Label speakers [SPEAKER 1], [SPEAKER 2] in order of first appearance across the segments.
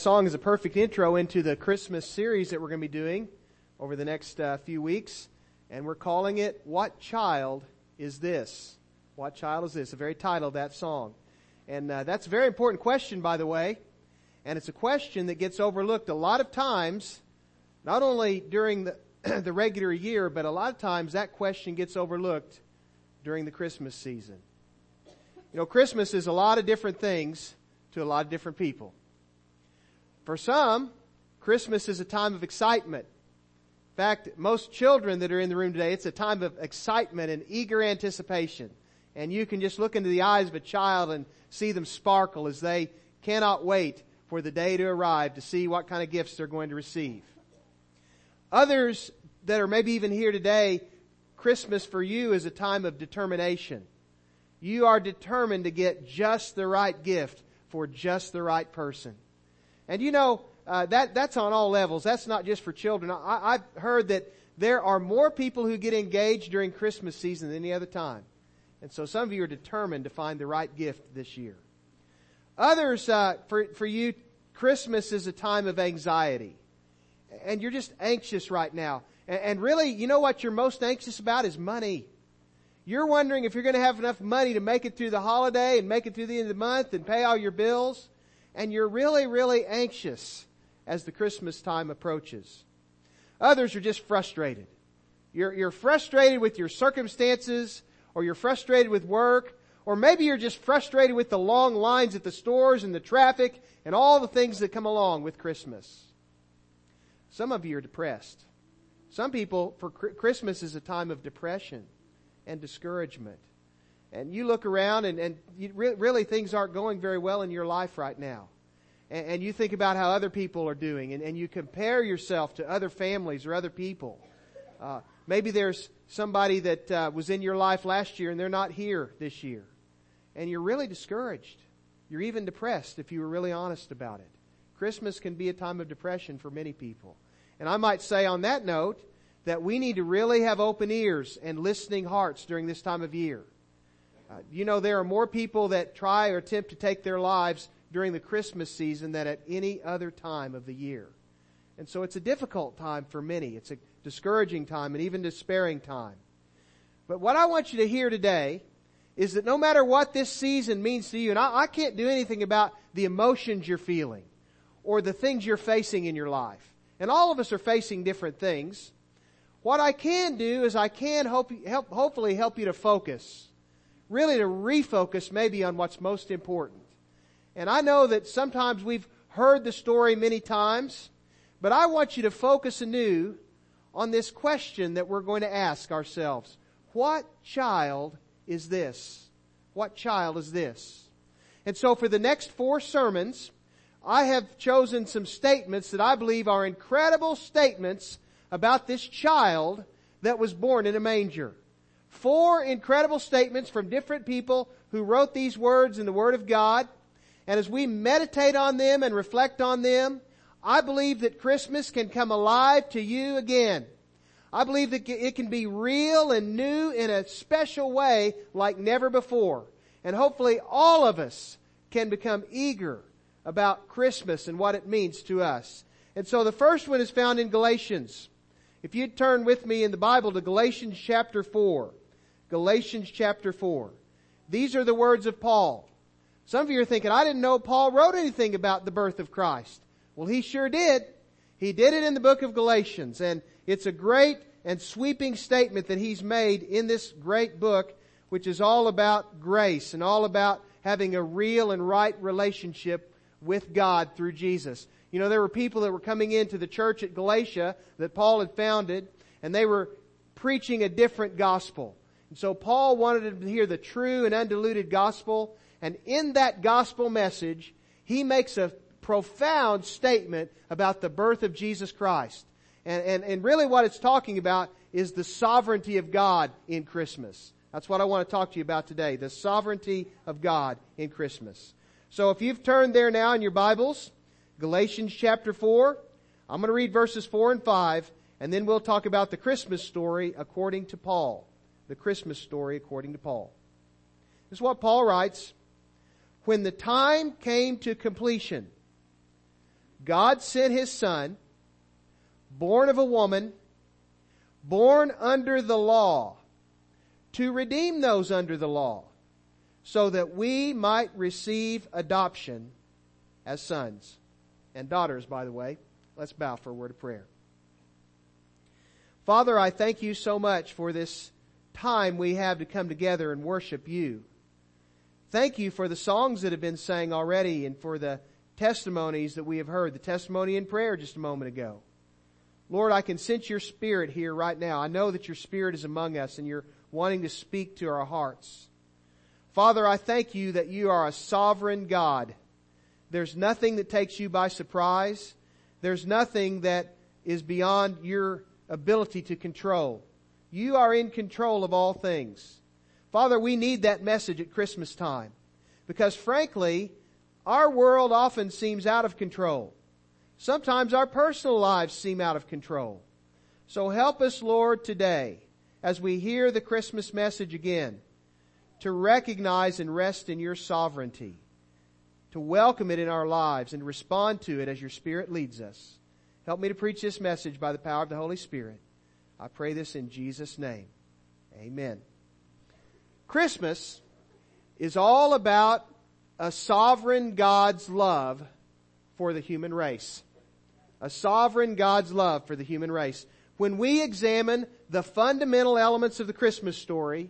[SPEAKER 1] Song is a perfect intro into the Christmas series that we're going to be doing over the next few weeks. And we're calling it, What Child Is This? What Child Is This? The very title of that song. And that's a very important question, by the way. And it's a question that gets overlooked a lot of times, not only during the regular year, but a lot of times that question gets overlooked during the Christmas season. You know, Christmas is a lot of different things to a lot of different people. For some, Christmas is a time of excitement. In fact, most children that are in the room today, it's a time of excitement and eager anticipation. And you can just look into the eyes of a child and see them sparkle as they cannot wait for the day to arrive to see what kind of gifts they're going to receive. Others that are maybe even here today, Christmas for you is a time of determination. You are determined to get just the right gift for just the right person. And you know, that's on all levels. That's not just for children. I've heard that there are more people who get engaged during Christmas season than any other time. And so some of you are determined to find the right gift this year. Others, for you, Christmas is a time of anxiety. And you're just anxious right now. And really, you know what you're most anxious about is money. You're wondering if you're going to have enough money to make it through the holiday and make it through the end of the month and pay all your bills. And you're really, really anxious as the Christmas time approaches. Others are just frustrated. You're frustrated with your circumstances, or you're frustrated with work, or maybe you're just frustrated with the long lines at the stores and the traffic and all the things that come along with Christmas. Some of you are depressed. Some people, for Christmas is a time of depression and discouragement. And you look around and really things aren't going very well in your life right now. And you think about how other people are doing and you compare yourself to other families or other people. Maybe there's somebody that was in your life last year and they're not here this year. And you're really discouraged. You're even depressed if you were really honest about it. Christmas can be a time of depression for many people. And I might say on that note that we need to really have open ears and listening hearts during this time of year. You know, there are more people that try or attempt to take their lives during the Christmas season than at any other time of the year. And so it's a difficult time for many. It's a discouraging time and even despairing time. But what I want you to hear today is that no matter what this season means to you, and I can't do anything about the emotions you're feeling or the things you're facing in your life. And all of us are facing different things. What I can do is I can hopefully help you to focus. Really to refocus maybe on what's most important. And I know that sometimes we've heard the story many times, but I want you to focus anew on this question that we're going to ask ourselves. What child is this? What child is this? And so for the next 4 sermons, I have chosen some statements that I believe are incredible statements about this child that was born in a manger. 4 incredible statements from different people who wrote these words in the Word of God. And as we meditate on them and reflect on them, I believe that Christmas can come alive to you again. I believe that it can be real and new in a special way like never before. And hopefully all of us can become eager about Christmas and what it means to us. And so the first one is found in Galatians. If you'd turn with me in the Bible to Galatians chapter 4. Galatians chapter 4. These are the words of Paul. Some of you are thinking, I didn't know Paul wrote anything about the birth of Christ. Well, he sure did. He did it in the book of Galatians. And it's a great and sweeping statement that he's made in this great book, which is all about grace and all about having a real and right relationship with God through Jesus. You know, there were people that were coming into the church at Galatia that Paul had founded, and they were preaching a different gospel. And so Paul wanted them to hear the true and undiluted gospel. And in that gospel message, he makes a profound statement about the birth of Jesus Christ. And really what it's talking about is the sovereignty of God in Christmas. That's what I want to talk to you about today. The sovereignty of God in Christmas. So if you've turned there now in your Bibles, Galatians chapter 4, I'm going to read verses 4 and 5, and then we'll talk about the Christmas story according to Paul. The Christmas story according to Paul. This is what Paul writes. When the time came to completion, God sent His Son, born of a woman, born under the law, to redeem those under the law, so that we might receive adoption as sons and daughters, by the way. Let's bow for a word of prayer. Father, I thank You so much for this time we have to come together and worship You. Thank You for the songs that have been sang already and for the testimonies that we have heard, the testimony in prayer just a moment ago. Lord, I can sense Your Spirit here right now. I know that Your Spirit is among us and You're wanting to speak to our hearts. Father, I thank You that You are a sovereign God. There's nothing that takes You by surprise. There's nothing that is beyond Your ability to control. You are in control of all things. Father, we need that message at Christmas time because frankly, our world often seems out of control. Sometimes our personal lives seem out of control. So help us, Lord, today as we hear the Christmas message again to recognize and rest in Your sovereignty, to welcome it in our lives and respond to it as Your Spirit leads us. Help me to preach this message by the power of the Holy Spirit. I pray this in Jesus' name. Amen. Christmas is all about a sovereign God's love for the human race. A sovereign God's love for the human race. When we examine the fundamental elements of the Christmas story,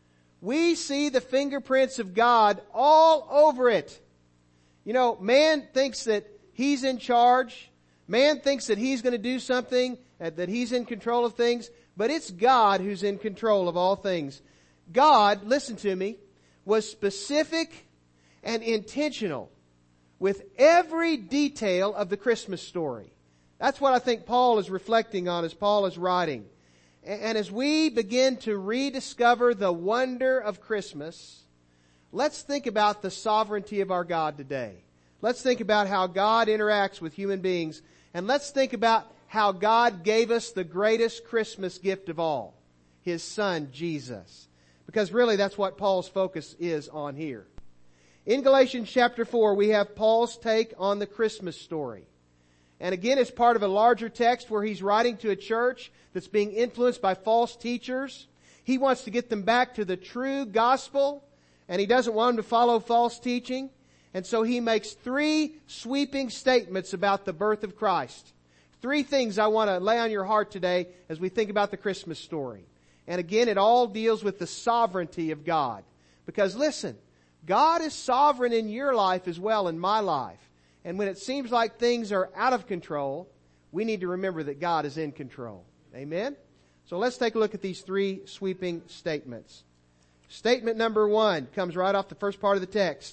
[SPEAKER 1] we see the fingerprints of God all over it. You know, man thinks that he's in charge. Man thinks that he's going to do something, that he's in control of things. But it's God who's in control of all things. God, listen to me, was specific and intentional with every detail of the Christmas story. That's what I think Paul is reflecting on as Paul is writing. And as we begin to rediscover the wonder of Christmas, let's think about the sovereignty of our God today. Let's think about how God interacts with human beings. And let's think about how God gave us the greatest Christmas gift of all, His Son, Jesus. Because really that's what Paul's focus is on here. In Galatians chapter 4, we have Paul's take on the Christmas story. And again, it's part of a larger text where he's writing to a church that's being influenced by false teachers. He wants to get them back to the true gospel, and he doesn't want them to follow false teaching. And so he makes 3 sweeping statements about the birth of Christ. 3 things I want to lay on your heart today as we think about the Christmas story. And again, it all deals with the sovereignty of God. Because listen, God is sovereign in your life as well, in my life. And when it seems like things are out of control, we need to remember that God is in control. Amen? So let's take a look at these 3 sweeping statements. Statement number 1 comes right off the first part of the text.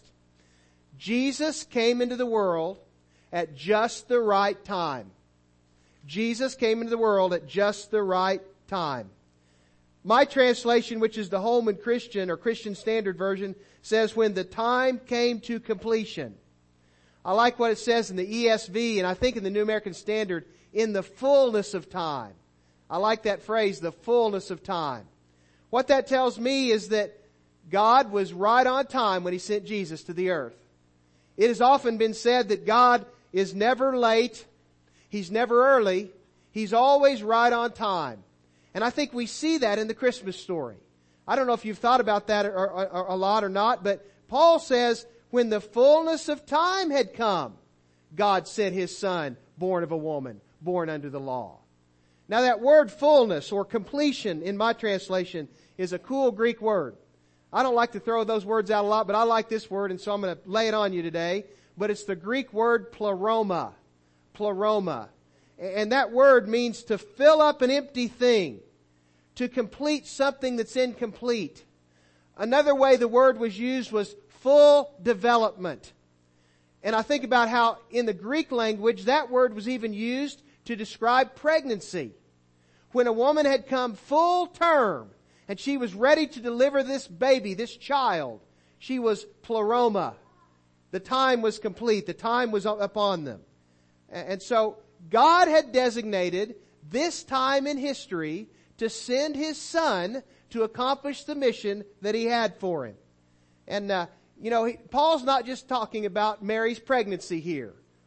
[SPEAKER 1] Jesus came into the world at just the right time. Jesus came into the world at just the right time. My translation, which is the Holman Christian or Christian Standard Version, says when the time came to completion. I like what it says in the ESV, and I think in the New American Standard, in the fullness of time. I like that phrase, the fullness of time. What that tells me is that God was right on time when He sent Jesus to the earth. It has often been said that God is never late. He's never early. He's always right on time. And I think we see that in the Christmas story. I don't know if you've thought about that a lot or not, but Paul says, when the fullness of time had come, God sent His Son, born of a woman, born under the law. Now that word fullness or completion in my translation is a cool Greek word. I don't like to throw those words out a lot, but I like this word, and so I'm going to lay it on you today. But it's the Greek word pleroma. Pleroma. And that word means to fill up an empty thing, to complete something that's incomplete. Another way the word was used was full development. And I think about how in the Greek language that word was even used to describe pregnancy. When a woman had come full term and she was ready to deliver this baby, this child, she was pleroma. The time was complete. The time was upon them. And so God had designated this time in history to send His Son to accomplish the mission that He had for Him. And, Paul's not just talking about Mary's pregnancy here.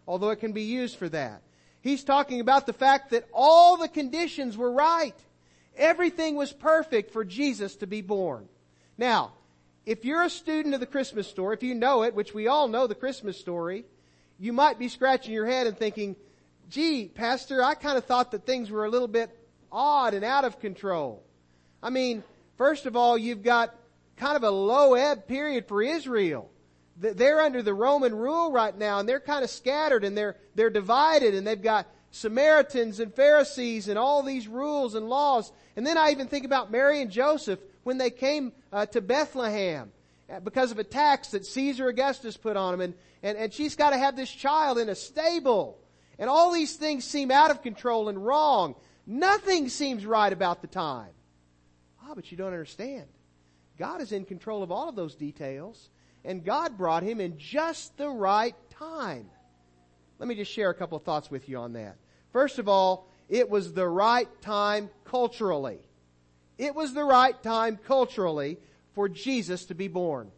[SPEAKER 1] although it can be used for that. He's talking about the fact that all the conditions were right. Everything was perfect for Jesus to be born. Now, if you're a student of the Christmas story, if you know it, which we all know the Christmas story, you might be scratching your head and thinking, gee, Pastor, I kind of thought that things were a little bit odd and out of control. I mean, first of all, you've got kind of a low ebb period for Israel. They're under the Roman rule right now, and they're kind of scattered, and they're divided, and they've got Samaritans and Pharisees and all these rules and laws. And then I even think about Mary and Joseph when they came to Bethlehem because of a tax that Caesar Augustus put on them, and she's got to have this child in a stable. And all these things seem out of control and wrong. Nothing seems right about the time. But you don't understand. God is in control of all of those details, and God brought him in just the right time. Let me just share a couple of thoughts with you on that. First of all, it was the right time culturally. It was the right time culturally for Jesus to be born.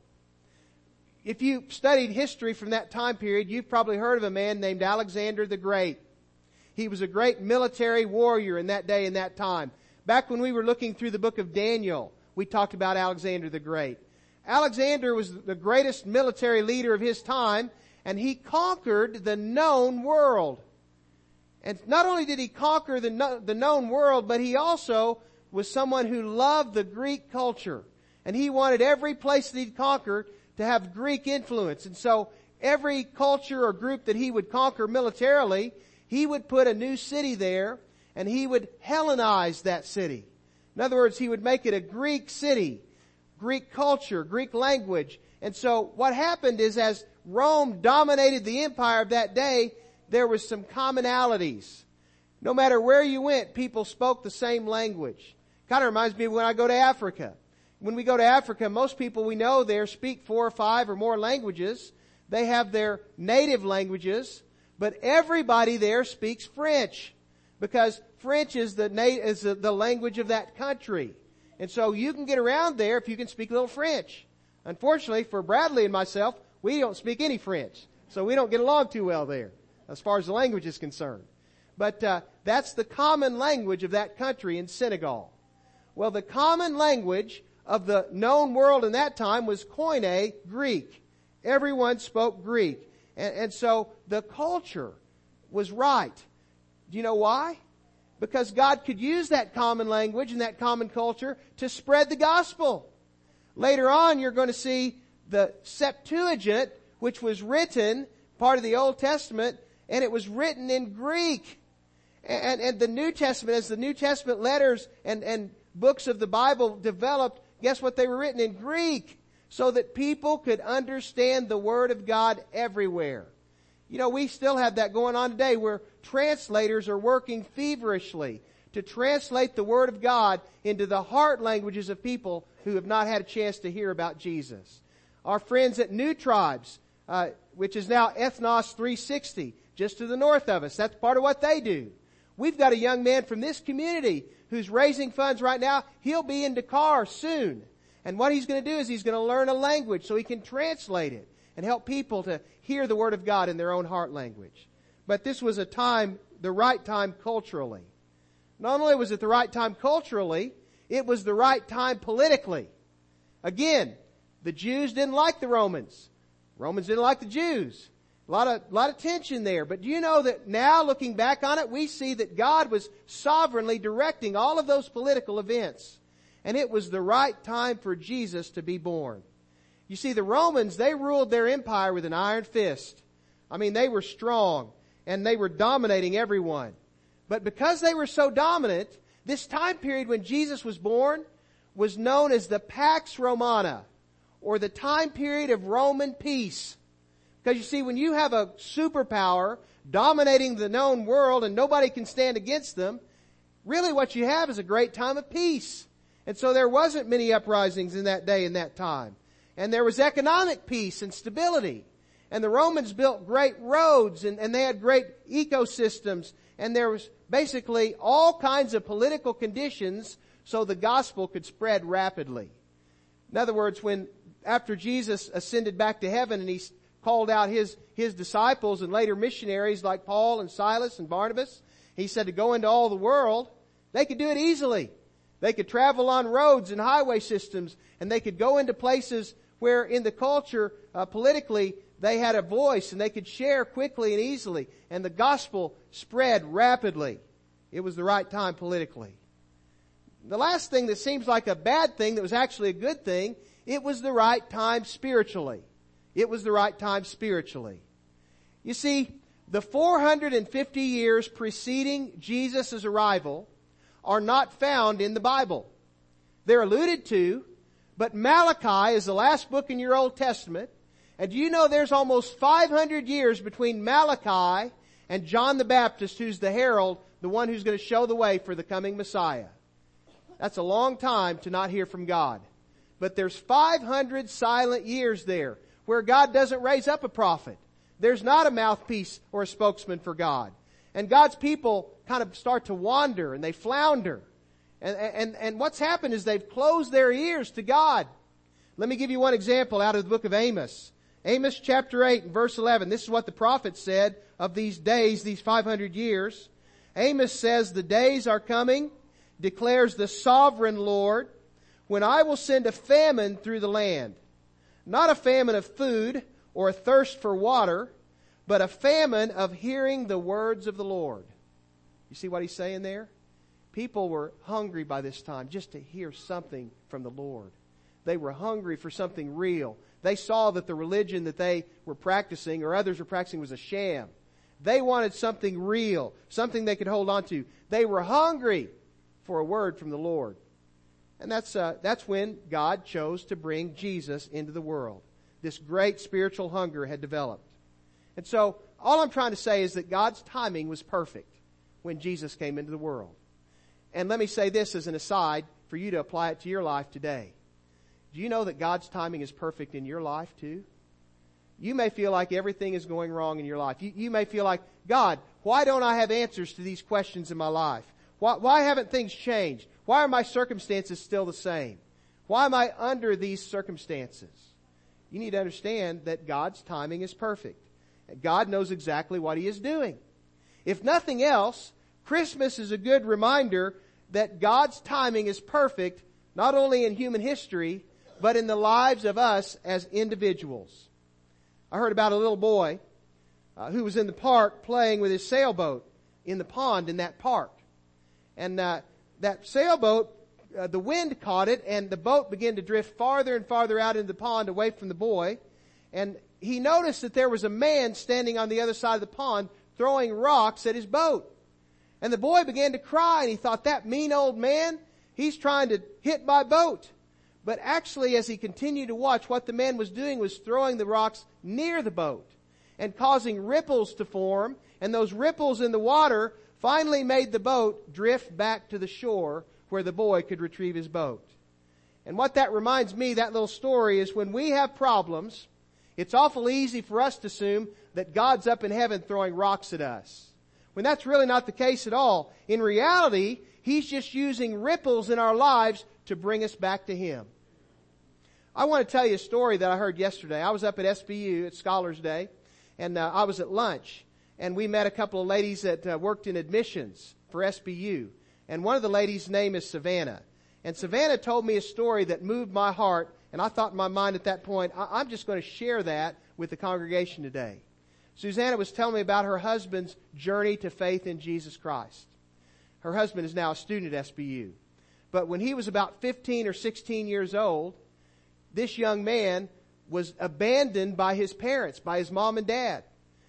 [SPEAKER 1] If you studied history from that time period, you've probably heard of a man named Alexander the Great. He was a great military warrior in that day and that time. Back when we were looking through the book of Daniel, we talked about Alexander the Great. Alexander was the greatest military leader of his time, and he conquered the known world. And not only did he conquer the known world, but he also was someone who loved the Greek culture. And he wanted every place that he'd conquered to have Greek influence. And so every culture or group that he would conquer militarily, he would put a new city there, and he would Hellenize that city. In other words, he would make it a Greek city, Greek culture, Greek language. And so what happened is, as Rome dominated the empire of that day, there was some commonalities. No matter where you went, people spoke the same language. Kind of reminds me of when I go to Africa. When we go to Africa, most people we know there speak 4 or 5 or more languages. They have their native languages, but everybody there speaks French, because French is the language of that country. And so you can get around there if you can speak a little French. Unfortunately for Bradley and myself, we don't speak any French, so we don't get along too well there as far as the language is concerned. But that's the common language of that country in Senegal. Well, the common language of the known world in that time was Koine, Greek. Everyone spoke Greek. And so the culture was right. Do you know why? Because God could use that common language and that common culture to spread the gospel. Later on, you're going to see the Septuagint, which was written, part of the Old Testament, and it was written in Greek. And the New Testament, as the New Testament letters and books of the Bible developed, guess what? They were written in Greek, so that people could understand the Word of God everywhere. You know, we still have that going on today, where translators are working feverishly to translate the Word of God into the heart languages of people who have not had a chance to hear about Jesus. Our friends at New Tribes, which is now Ethnos 360, just to the north of us, that's part of what they do. We've got a young man from this community who's raising funds right now. He'll be in Dakar soon. And what he's going to do is he's going to learn a language so he can translate it and help people to hear the Word of God in their own heart language. But this was a time, the right time culturally. Not only was it the right time culturally, it was the right time politically. Again, the Jews didn't like the Romans. Romans didn't like the Jews. A lot of tension there. But do you know that now, looking back on it, we see that God was sovereignly directing all of those political events. And it was the right time for Jesus to be born. You see, the Romans, they ruled their empire with an iron fist. I mean, they were strong, and they were dominating everyone. But because they were so dominant, this time period when Jesus was born was known as the Pax Romana, or the time period of Roman peace. Because you see, when you have a superpower dominating the known world and nobody can stand against them, really what you have is a great time of peace. And so there wasn't many uprisings in that day and that time. And there was economic peace and stability. And the Romans built great roads, and they had great ecosystems. And there was basically all kinds of political conditions so the gospel could spread rapidly. In other words, after Jesus ascended back to heaven and he called out his disciples and later missionaries like Paul and Silas and Barnabas, he said to go into all the world, they could do it easily. They could travel on roads and highway systems, and they could go into places where in the culture, politically, they had a voice and they could share quickly and easily, and the gospel spread rapidly. It was the right time politically. The last thing that seems like a bad thing that was actually a good thing, it was the right time spiritually. It was the right time spiritually. You see, the 450 years preceding Jesus' arrival are not found in the Bible. They're alluded to, but Malachi is the last book in your Old Testament. And do you know there's almost 500 years between Malachi and John the Baptist, who's the herald, the one who's going to show the way for the coming Messiah. That's a long time to not hear from God. But there's 500 silent years there where God doesn't raise up a prophet. There's not a mouthpiece or a spokesman for God. And God's people kind of start to wander and they flounder. And what's happened is they've closed their ears to God. Let me give you one example out of the book of Amos. Amos chapter 8 and verse 11. This is what the prophet said of these days, these 500 years. Amos says, "The days are coming, declares the sovereign Lord, when I will send a famine through the land. Not a famine of food or a thirst for water, but a famine of hearing the words of the Lord." You see what he's saying there? People were hungry by this time just to hear something from the Lord. They were hungry for something real. They saw that the religion that they were practicing or others were practicing was a sham. They wanted something real, something they could hold on to. They were hungry for a word from the Lord. And that's when God chose to bring Jesus into the world. This great spiritual hunger had developed. And so, all I'm trying to say is that God's timing was perfect when Jesus came into the world. And let me say this as an aside for you to apply it to your life today. Do you know that God's timing is perfect in your life too? You may feel like everything is going wrong in your life. You may feel like, God, why don't I have answers to these questions in my life? Why haven't things changed? Why are my circumstances still the same? Why am I under these circumstances? You need to understand that God's timing is perfect. God knows exactly what He is doing. If nothing else, Christmas is a good reminder that God's timing is perfect, not only in human history, but in the lives of us as individuals. I heard about a little boy who was in the park playing with his sailboat in the pond in that park. And that sailboat, the wind caught it and the boat began to drift farther and farther out into the pond away from the boy. And he noticed that there was a man standing on the other side of the pond throwing rocks at his boat. And the boy began to cry and he thought, that mean old man, he's trying to hit my boat. But actually, as he continued to watch, what the man was doing was throwing the rocks near the boat and causing ripples to form. And those ripples in the water finally made the boat drift back to the shore where the boy could retrieve his boat. And what that reminds me, that little story, is when we have problems, it's awful easy for us to assume that God's up in heaven throwing rocks at us. When that's really not the case at all. In reality, He's just using ripples in our lives to bring us back to Him. I want to tell you a story that I heard yesterday. I was up at SBU at Scholars Day, and I was at lunch, and we met a couple of ladies that worked in admissions for SBU. And one of the ladies' name is Savannah. And Savannah told me a story that moved my heart, and I thought in my mind at that point, I'm just going to share that with the congregation today. Susanna was telling me about her husband's journey to faith in Jesus Christ. Her husband is now a student at SBU. But when he was about 15 or 16 years old, this young man was abandoned by his parents, by his mom and dad.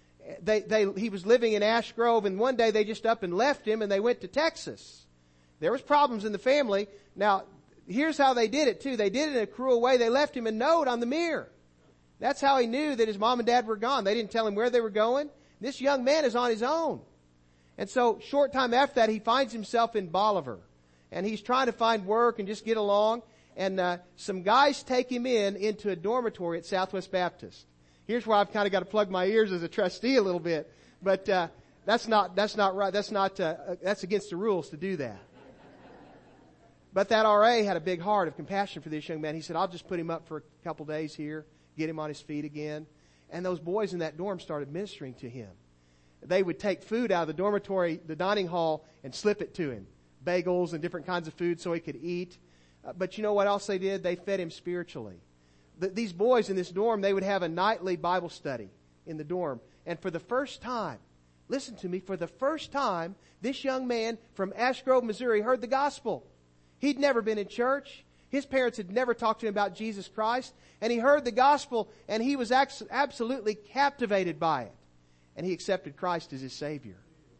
[SPEAKER 1] He was living in Ash Grove, and one day they just up and left him and they went to Texas. There was problems in the family. Now, here's how they did it too. They did it in a cruel way. They left him a note on the mirror. That's how he knew that his mom and dad were gone. They didn't tell him where they were going. This young man is on his own. And so, short time after that, he finds himself in Bolivar. And he's trying to find work and just get along. And some guys take him into a dormitory at Southwest Baptist. Here's where I've kind of got to plug my ears as a trustee a little bit. But that's not right. That's against the rules to do that. But that RA had a big heart of compassion for this young man. He said, I'll just put him up for a couple days here, get him on his feet again. And those boys in that dorm started ministering to him. They would take food out of the dormitory, the dining hall, and slip it to him. Bagels and different kinds of food so he could eat. But you know what else they did? They fed him spiritually. These boys in this dorm, they would have a nightly Bible study in the dorm. And for the first time, listen to me, for the first time, this young man from Ash Grove, Missouri heard the gospel. He'd never been in church. His parents had never talked to him about Jesus Christ. And he heard the gospel and he was absolutely captivated by it. And he accepted Christ as his Savior.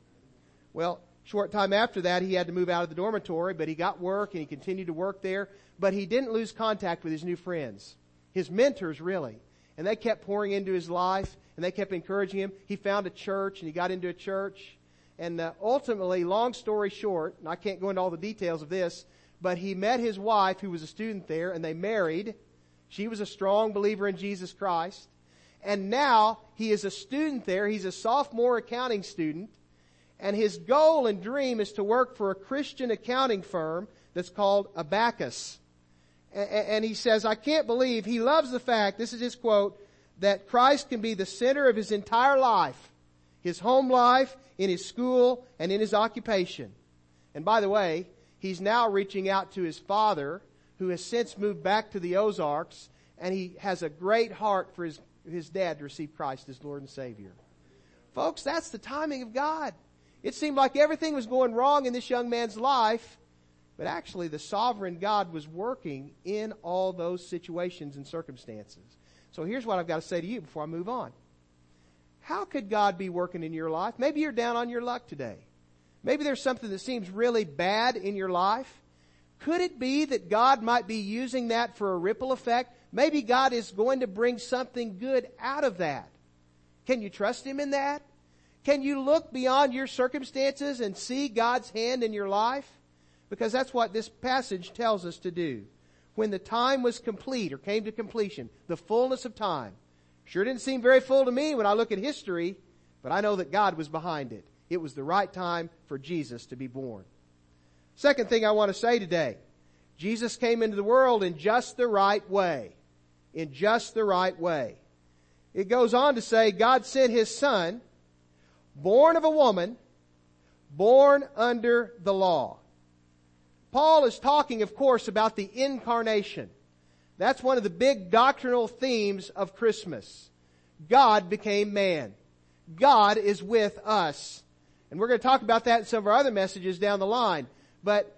[SPEAKER 1] Well, short time after that, he had to move out of the dormitory, but he got work and he continued to work there. But he didn't lose contact with his new friends. His mentors, really. And they kept pouring into his life and they kept encouraging him. He found a church and he got into a church. And ultimately, long story short, and I can't go into all the details of this, but he met his wife who was a student there and they married. She was a strong believer in Jesus Christ. And now he is a student there. He's a sophomore accounting student. And his goal and dream is to work for a Christian accounting firm that's called Abacus. And he says, I can't believe, he loves the fact, this is his quote, that Christ can be the center of his entire life. His home life, in his school, and in his occupation. And by the way, he's now reaching out to his father, who has since moved back to the Ozarks, and he has a great heart for his dad to receive Christ as Lord and Savior. Folks, that's the timing of God. It seemed like everything was going wrong in this young man's life, but actually the sovereign God was working in all those situations and circumstances. So here's what I've got to say to you before I move on. How could God be working in your life? Maybe you're down on your luck today. Maybe there's something that seems really bad in your life. Could it be that God might be using that for a ripple effect? Maybe God is going to bring something good out of that. Can you trust Him in that? Can you look beyond your circumstances and see God's hand in your life? Because that's what this passage tells us to do. When the time was complete or came to completion, the fullness of time. Sure didn't seem very full to me when I look at history, but I know that God was behind it. It was the right time for Jesus to be born. Second thing I want to say today, Jesus came into the world in just the right way. In just the right way. It goes on to say, God sent His Son, born of a woman, born under the law. Paul is talking, of course, about the incarnation. That's one of the big doctrinal themes of Christmas. God became man. God is with us. And we're going to talk about that in some of our other messages down the line. But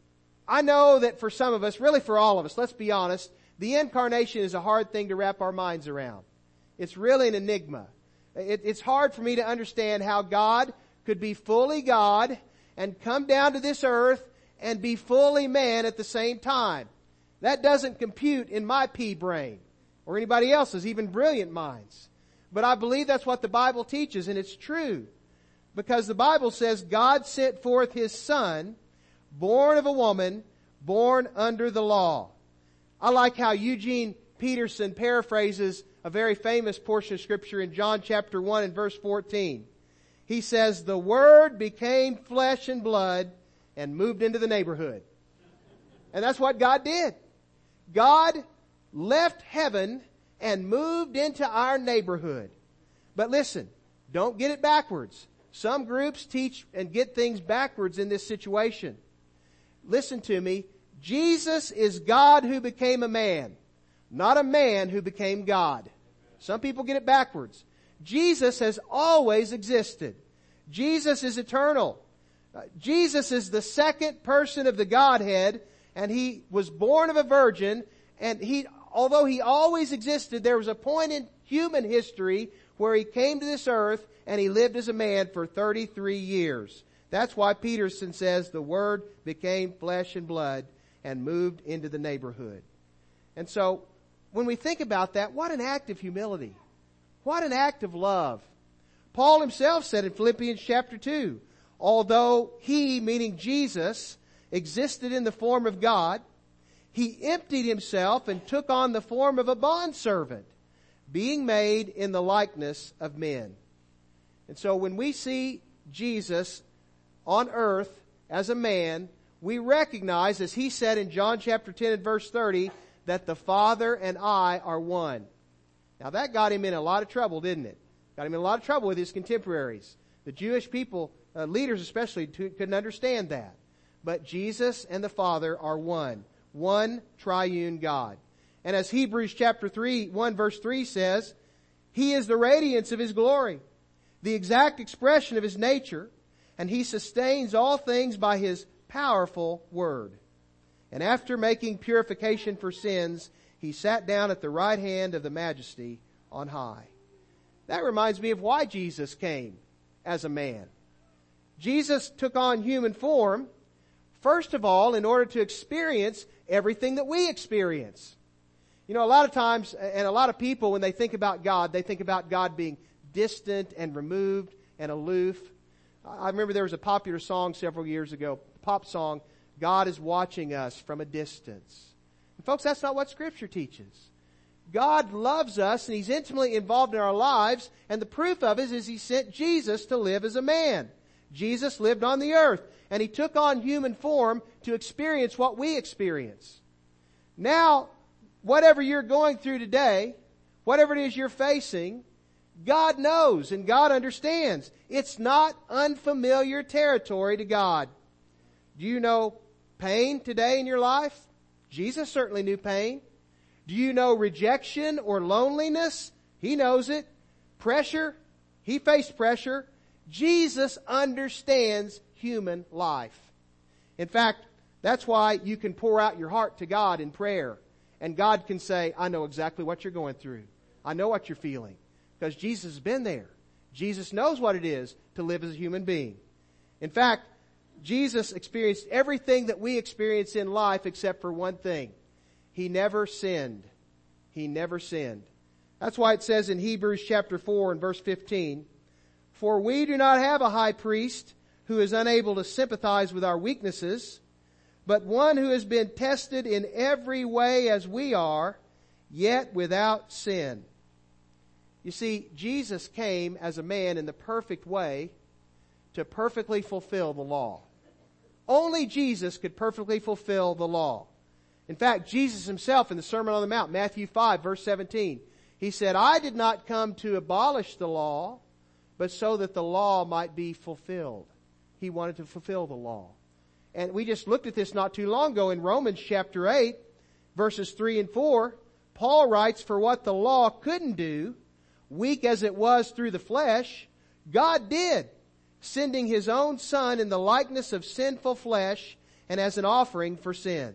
[SPEAKER 1] I know that for some of us, really for all of us, let's be honest, the incarnation is a hard thing to wrap our minds around. It's really an enigma. It's hard for me to understand how God could be fully God and come down to this earth and be fully man at the same time. That doesn't compute in my pea brain or anybody else's, even brilliant minds. But I believe that's what the Bible teaches, and it's true. Because the Bible says God sent forth His Son, born of a woman, born under the law. I like how Eugene Peterson paraphrases a very famous portion of Scripture in John chapter 1 and verse 14. He says, the Word became flesh and blood and moved into the neighborhood. And that's what God did. God left heaven and moved into our neighborhood. But listen, don't get it backwards. Some groups teach and get things backwards in this situation. Listen to me. Jesus is God who became a man, not a man who became God. Some people get it backwards. Jesus has always existed. Jesus is eternal. Jesus is the second person of the Godhead, and He was born of a virgin, and although He always existed, there was a point in human history where He came to this earth and He lived as a man for 33 years. That's why Peterson says the Word became flesh and blood and moved into the neighborhood. And so, when we think about that, what an act of humility. What an act of love. Paul himself said in Philippians chapter 2, although He, meaning Jesus, existed in the form of God, He emptied Himself and took on the form of a bondservant, being made in the likeness of men. And so when we see Jesus on earth as a man, we recognize, as He said in John chapter 10 and verse 30, that the Father and I are one. Now that got him in a lot of trouble, didn't it? Got him in a lot of trouble with his contemporaries. The Jewish people, leaders especially, couldn't understand that. But Jesus and the Father are one. One triune God. And as Hebrews chapter 1 verse 3 says, He is the radiance of His glory, the exact expression of His nature, and He sustains all things by His powerful word. And after making purification for sins, He sat down at the right hand of the Majesty on high. That reminds me of why Jesus came as a man. Jesus took on human form, first of all, in order to experience everything that we experience. You know, a lot of times, and a lot of people, when they think about God, they think about God being distant and removed and aloof. I remember there was a popular song several years ago, pop song, God is watching us from a distance. And folks, that's not what Scripture teaches. God loves us and He's intimately involved in our lives, and the proof of it is He sent Jesus to live as a man. Jesus lived on the earth, and He took on human form to experience what we experience. Now, whatever you're going through today, whatever it is you're facing, God knows and God understands. It's not unfamiliar territory to God. Do you know pain today in your life? Jesus certainly knew pain. Do you know rejection or loneliness? He knows it. Pressure? He faced pressure. Jesus understands human life. In fact, that's why you can pour out your heart to God in prayer. And God can say, I know exactly what you're going through. I know what you're feeling. Because Jesus has been there. Jesus knows what it is to live as a human being. In fact, Jesus experienced everything that we experience in life except for one thing. He never sinned. He never sinned. That's why it says in Hebrews chapter 4 and verse 15, For we do not have a high priest who is unable to sympathize with our weaknesses, but one who has been tested in every way as we are, yet without sin. You see, Jesus came as a man in the perfect way to perfectly fulfill the law. Only Jesus could perfectly fulfill the law. In fact, Jesus Himself in the Sermon on the Mount, Matthew 5, verse 17, He said, I did not come to abolish the law, but so that the law might be fulfilled. He wanted to fulfill the law. And we just looked at this not too long ago in Romans chapter 8, verses 3 and 4. Paul writes, For what the law couldn't do, weak as it was through the flesh, God did, sending His own Son in the likeness of sinful flesh and as an offering for sin.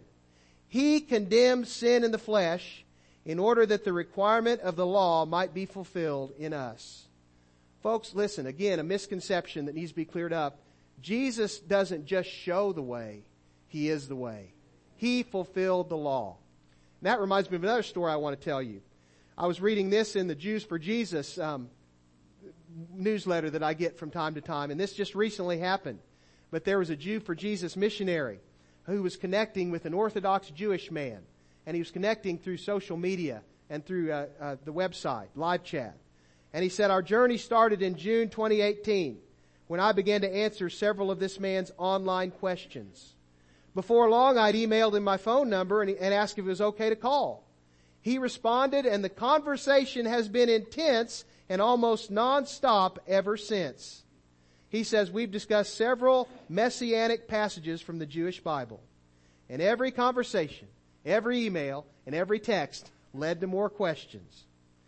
[SPEAKER 1] He condemned sin in the flesh in order that the requirement of the law might be fulfilled in us. Folks, listen, again, a misconception that needs to be cleared up. Jesus doesn't just show the way. He is the way. He fulfilled the law. And that reminds me of another story I want to tell you. I was reading this in the Jews for Jesus newsletter that I get from time to time, and this just recently happened. But there was a Jew for Jesus missionary who was connecting with an Orthodox Jewish man, and he was connecting through social media and through the website, live chat. And he said, Our journey started in June 2018 when I began to answer several of this man's online questions. Before long, I'd emailed him my phone number and asked if it was okay to call. He responded, and the conversation has been intense and almost nonstop ever since. He says, we've discussed several messianic passages from the Jewish Bible. And every conversation, every email, and every text led to more questions.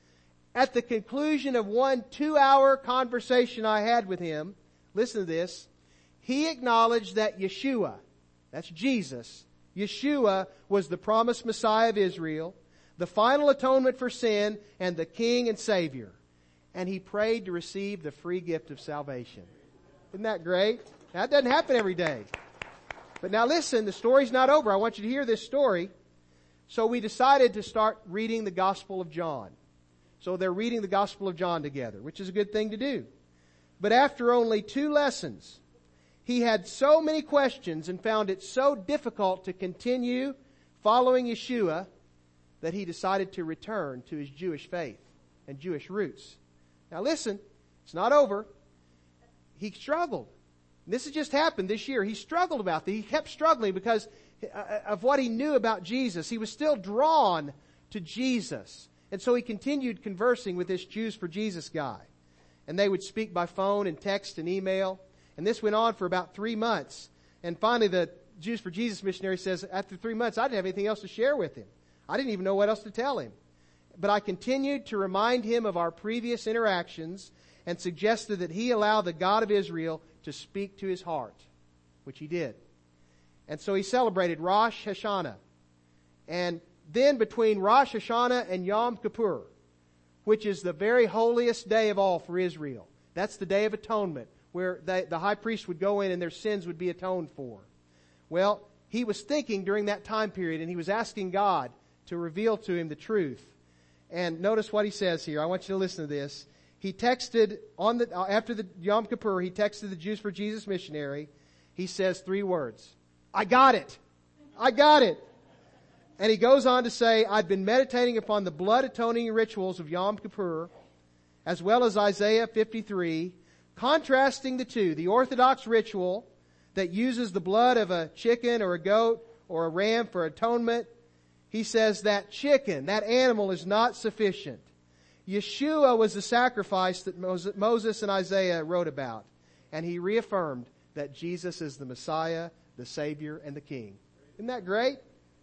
[SPEAKER 1] At the conclusion of one 2-hour conversation I had with him, listen to this, he acknowledged that Yeshua, that's Jesus, Yeshua was the promised Messiah of Israel, the final atonement for sin, and the King and Savior. And he prayed to receive the free gift of salvation. Isn't that great? That doesn't happen every day. But now listen, the story's not over. I want you to hear this story. So we decided to start reading the Gospel of John. So they're reading the Gospel of John together, which is a good thing to do. But after only 2 lessons, he had so many questions and found it so difficult to continue following Yeshua that he decided to return to his Jewish faith and Jewish roots. Now listen, it's not over. He struggled. This has just happened this year. He struggled about that. He kept struggling because of what he knew about Jesus. He was still drawn to Jesus. And so he continued conversing with this Jews for Jesus guy. And they would speak by phone and text and email. And this went on for about 3 months. And finally the Jews for Jesus missionary says, after 3 months, I didn't have anything else to share with him. I didn't even know what else to tell him. But I continued to remind him of our previous interactions and suggested that he allow the God of Israel to speak to his heart, which he did. And so he celebrated Rosh Hashanah. And then between Rosh Hashanah and Yom Kippur, which is the very holiest day of all for Israel, that's the Day of Atonement, where the high priest would go in and their sins would be atoned for. Well, he was thinking during that time period, and he was asking God to reveal to him the truth. And notice what he says here. I want you to listen to this. He texted after the Yom Kippur, he texted the Jews for Jesus missionary. He says 3 words. I got it. I got it. And he goes on to say, I've been meditating upon the blood atoning rituals of Yom Kippur, as well as Isaiah 53, contrasting the two, the Orthodox ritual that uses the blood of a chicken or a goat or a ram for atonement. He says that chicken, that animal is not sufficient. Yeshua was the sacrifice that Moses and Isaiah wrote about. And he reaffirmed that Jesus is the Messiah, the Savior, and the King. Isn't that great?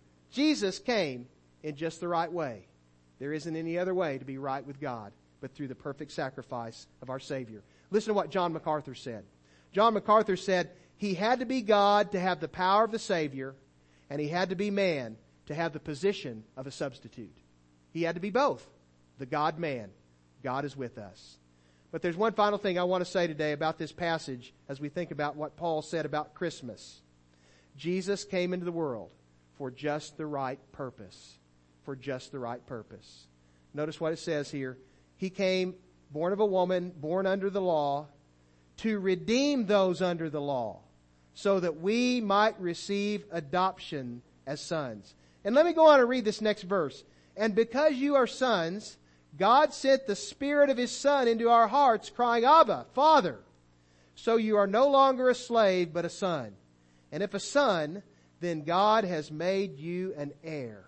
[SPEAKER 1] Jesus came in just the right way. There isn't any other way to be right with God but through the perfect sacrifice of our Savior. Listen to what John MacArthur said. John MacArthur said, he had to be God to have the power of the Savior, and he had to be man to have the position of a substitute. He had to be both. The God-man. God is with us. But there's one final thing I want to say today about this passage as we think about what Paul said about Christmas. Jesus came into the world for just the right purpose. For just the right purpose. Notice what it says here. He came born of a woman, born under the law, to redeem those under the law, so that we might receive adoption as sons. And let me go on and read this next verse. And because you are sons, God sent the Spirit of His Son into our hearts, crying, Abba, Father. So you are no longer a slave, but a son. And if a son, then God has made you an heir.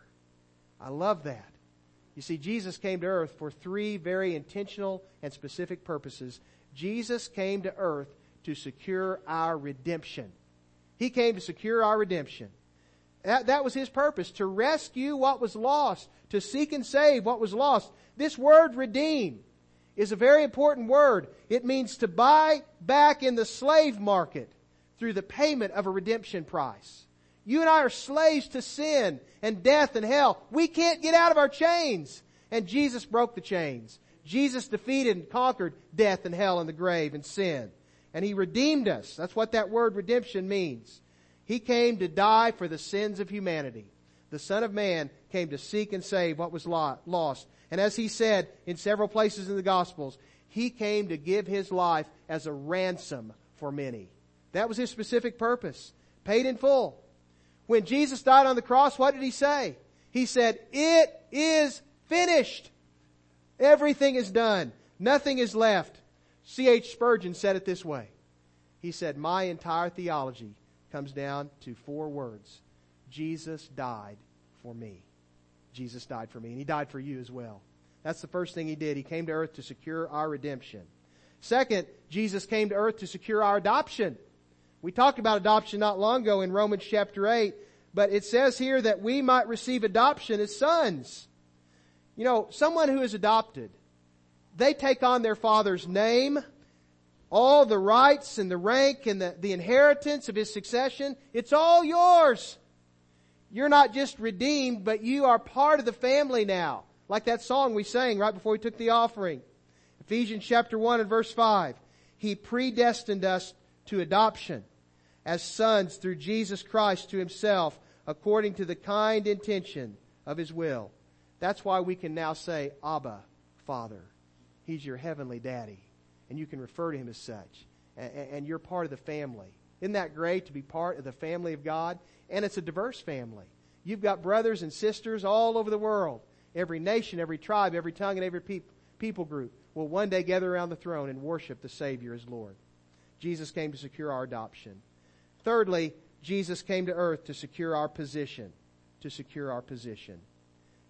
[SPEAKER 1] I love that. You see, Jesus came to earth for 3 very intentional and specific purposes. Jesus came to earth to secure our redemption. He came to secure our redemption. That was His purpose, to rescue what was lost, to seek and save what was lost. This word redeem is a very important word. It means to buy back in the slave market through the payment of a redemption price. You and I are slaves to sin and death and hell. We can't get out of our chains. And Jesus broke the chains. Jesus defeated and conquered death and hell and the grave and sin. And He redeemed us. That's what that word redemption means. He came to die for the sins of humanity. The Son of Man came to seek and save what was lost. And as He said in several places in the Gospels, He came to give His life as a ransom for many. That was His specific purpose. Paid in full. When Jesus died on the cross, what did He say? He said, it is finished. Everything is done. Nothing is left. C.H. Spurgeon said it this way. He said, my entire theology comes down to 4 words. Jesus died for me. Jesus died for me. And He died for you as well. That's the first thing He did. He came to earth to secure our redemption. Second, Jesus came to earth to secure our adoption. We talked about adoption not long ago in Romans chapter 8, but it says here that we might receive adoption as sons. You know, someone who is adopted, they take on their father's name, all the rights and the rank and the inheritance of his succession. It's all yours. You're not just redeemed, but you are part of the family now. Like that song we sang right before we took the offering. Ephesians chapter 1 and verse 5. He predestined us to adoption as sons through Jesus Christ to Himself, according to the kind intention of His will. That's why we can now say, Abba, Father. He's your heavenly daddy. And you can refer to Him as such. And you're part of the family. Isn't that great to be part of the family of God? And it's a diverse family. You've got brothers and sisters all over the world. Every nation, every tribe, every tongue, and every people group will one day gather around the throne and worship the Savior as Lord. Jesus came to secure our adoption. Thirdly, Jesus came to earth to secure our position. To secure our position.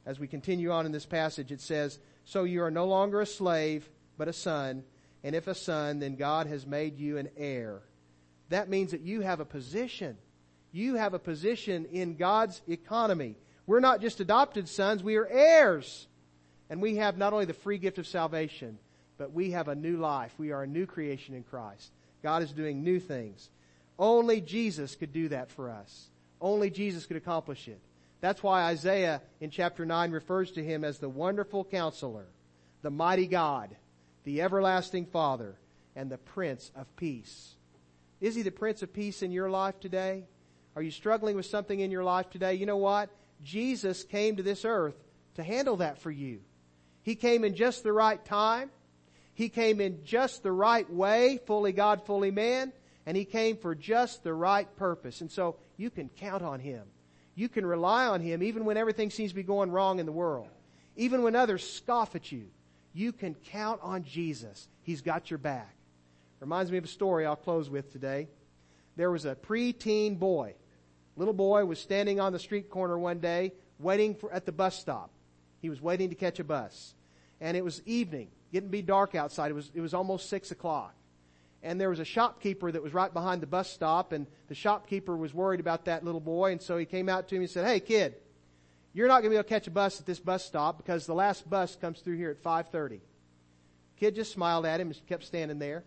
[SPEAKER 1] as we continue on in this passage, it says, "So you are no longer a slave, but a son. And if a son, then God has made you an heir." That means that you have a position. You have a position in God's economy. We're not just adopted sons, we are heirs. And we have not only the free gift of salvation, but we have a new life. We are a new creation in Christ. God is doing new things. Only Jesus could do that for us. Only Jesus could accomplish it. That's why Isaiah in chapter 9 refers to Him as the wonderful counselor, the mighty God, the everlasting Father, and the Prince of Peace. Is He the Prince of Peace in your life today? Are you struggling with something in your life today? You know what? Jesus came to this earth to handle that for you. He came in just the right time. He came in just the right way, fully God, fully man, and He came for just the right purpose. And so you can count on Him. You can rely on Him even when everything seems to be going wrong in the world. Even when others scoff at you, you can count on Jesus. He's got your back. Reminds me of a story I'll close with today. There was a preteen boy. Little boy was standing on the street corner one day waiting at the bus stop. He was waiting to catch a bus. And it was evening, getting to be dark outside. It was almost 6 o'clock. And there was a shopkeeper that was right behind the bus stop, and the shopkeeper was worried about that little boy, and so he came out to him and said, "Hey kid, you're not going to be able to catch a bus at this bus stop because the last bus comes through here at 5:30. Kid just smiled at him and kept standing there.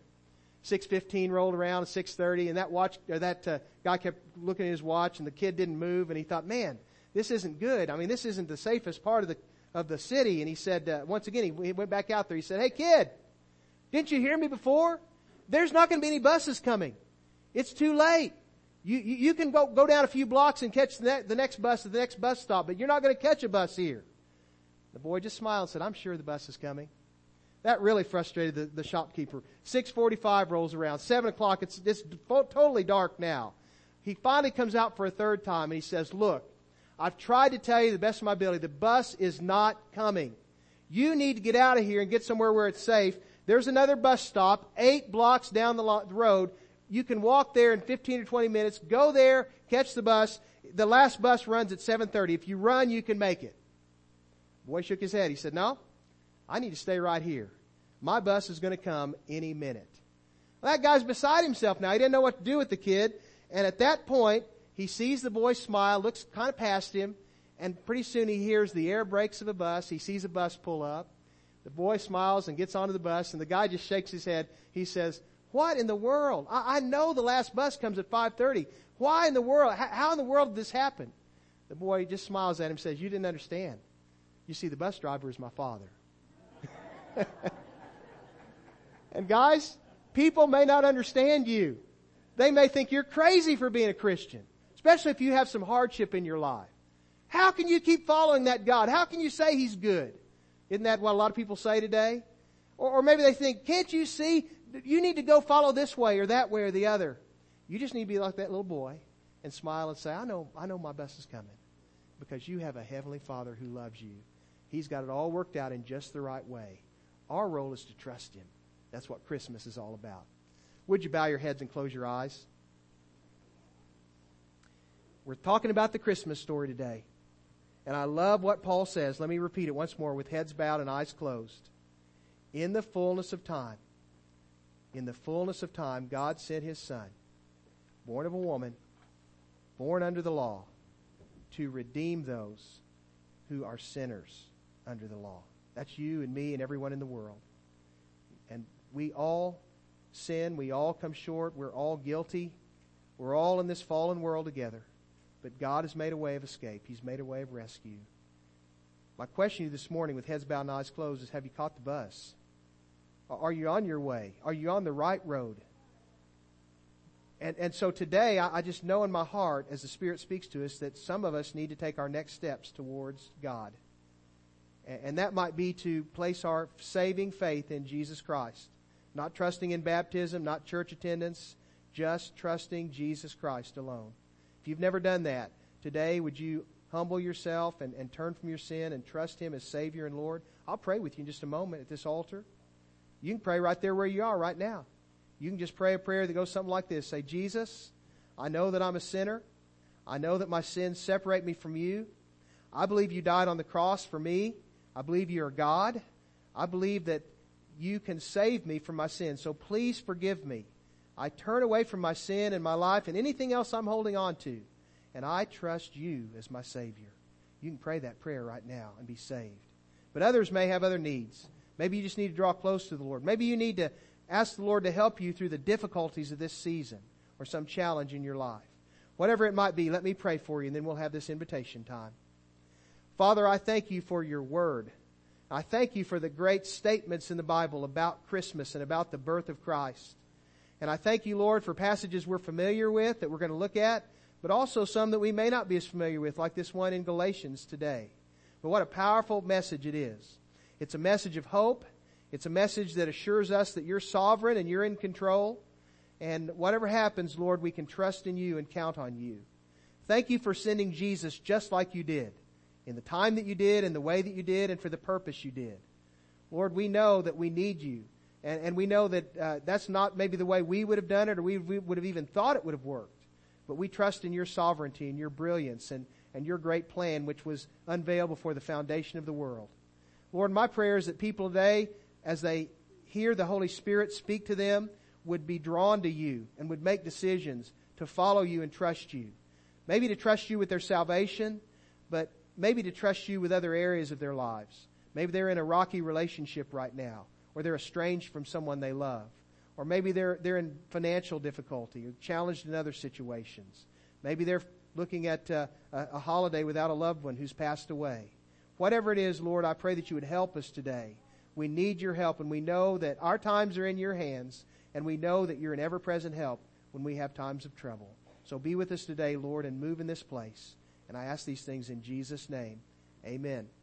[SPEAKER 1] 6:15 rolled around, 6:30, and that guy kept looking at his watch, and the kid didn't move, and he thought, "Man, this isn't good. I mean, this isn't the safest part of the city." And he said, once again, he went back out there. He said, "Hey kid, didn't you hear me before? There's not going to be any buses coming. It's too late. You can go down a few blocks and catch the next bus at the next bus stop, but you're not going to catch a bus here." The boy just smiled and said, "I'm sure the bus is coming." That really frustrated the shopkeeper. 6:45 rolls around. 7 o'clock, it's totally dark now. He finally comes out for a third time and he says, "Look, I've tried to tell you the best of my ability. The bus is not coming. You need to get out of here and get somewhere where it's safe. There's another bus stop 8 blocks down the road. You can walk there in 15 or 20 minutes. Go there, catch the bus. The last bus runs at 7:30. If you run, you can make it." The boy shook his head. He said, "No, I need to stay right here. My bus is going to come any minute." Well, that guy's beside himself now. He didn't know what to do with the kid. And at that point, he sees the boy smile, looks kind of past him, and pretty soon he hears the air brakes of a bus. He sees a bus pull up. The boy smiles and gets onto the bus, and the guy just shakes his head. He says, "What in the world? I know the last bus comes at 5:30. Why in the world? How in the world did this happen?" The boy just smiles at him and says, "You didn't understand. You see, the bus driver is my father." And guys, people may not understand you. They may think you're crazy for being a Christian, especially if you have some hardship in your life. How can you keep following that God? How can you say He's good? Isn't that what a lot of people say today? Or maybe they think, "Can't you see? You need to go follow this way or that way or the other." You just need to be like that little boy and smile and say, I know my bus is coming. Because you have a Heavenly Father who loves you. He's got it all worked out in just the right way. Our role is to trust Him. That's what Christmas is all about. Would you bow your heads and close your eyes? We're talking about the Christmas story today. And I love what Paul says. Let me repeat it once more with heads bowed and eyes closed. In the fullness of time, God sent His Son, born of a woman, born under the law, to redeem those who are sinners under the law. That's you and me and everyone in the world. And we all sin. We all come short. We're all guilty. We're all in this fallen world together. But God has made a way of escape. He's made a way of rescue. My question to you this morning with heads bowed and eyes closed is, have you caught the bus? Are you on your way? Are you on the right road? And so today, I just know in my heart, as the Spirit speaks to us, that some of us need to take our next steps towards God. And that might be to place our saving faith in Jesus Christ. Not trusting in baptism, not church attendance, just trusting Jesus Christ alone. If you've never done that, today would you humble yourself and turn from your sin and trust Him as Savior and Lord? I'll pray with you in just a moment at this altar. You can pray right there where you are right now. You can just pray a prayer that goes something like this. Say, "Jesus, I know that I'm a sinner. I know that my sins separate me from you. I believe you died on the cross for me. I believe you are God. I believe that you can save me from my sin. So please forgive me. I turn away from my sin and my life and anything else I'm holding on to. And I trust you as my Savior. You can pray that prayer right now and be saved. But others may have other needs. Maybe you just need to draw close to the Lord. Maybe you need to ask the Lord to help you through the difficulties of this season or some challenge in your life. Whatever it might be, let me pray for you, and then we'll have this invitation time. Father, I thank you for your word. I thank you for the great statements in the Bible about Christmas and about the birth of Christ. And I thank you, Lord, for passages we're familiar with that we're going to look at, but also some that we may not be as familiar with, like this one in Galatians today. But what a powerful message it is. It's a message of hope. It's a message that assures us that you're sovereign and you're in control. And whatever happens, Lord, we can trust in you and count on you. Thank you for sending Jesus just like you did, in the time that you did, in the way that you did, and for the purpose you did. Lord, we know that we need you. And we know that that's not maybe the way we would have done it, or we would have even thought it would have worked. But we trust in your sovereignty and your brilliance and your great plan, which was unveiled before the foundation of the world. Lord, my prayer is that people today, as they hear the Holy Spirit speak to them, would be drawn to you and would make decisions to follow you and trust you. Maybe to trust you with their salvation, but maybe to trust you with other areas of their lives. Maybe they're in a rocky relationship right now, or they're estranged from someone they love. Or maybe they're in financial difficulty or challenged in other situations. Maybe they're looking at a holiday without a loved one who's passed away. Whatever it is, Lord, I pray that you would help us today. We need your help, and we know that our times are in your hands, and we know that you're an ever-present help when we have times of trouble. So be with us today, Lord, and move in this place. And I ask these things in Jesus' name. Amen.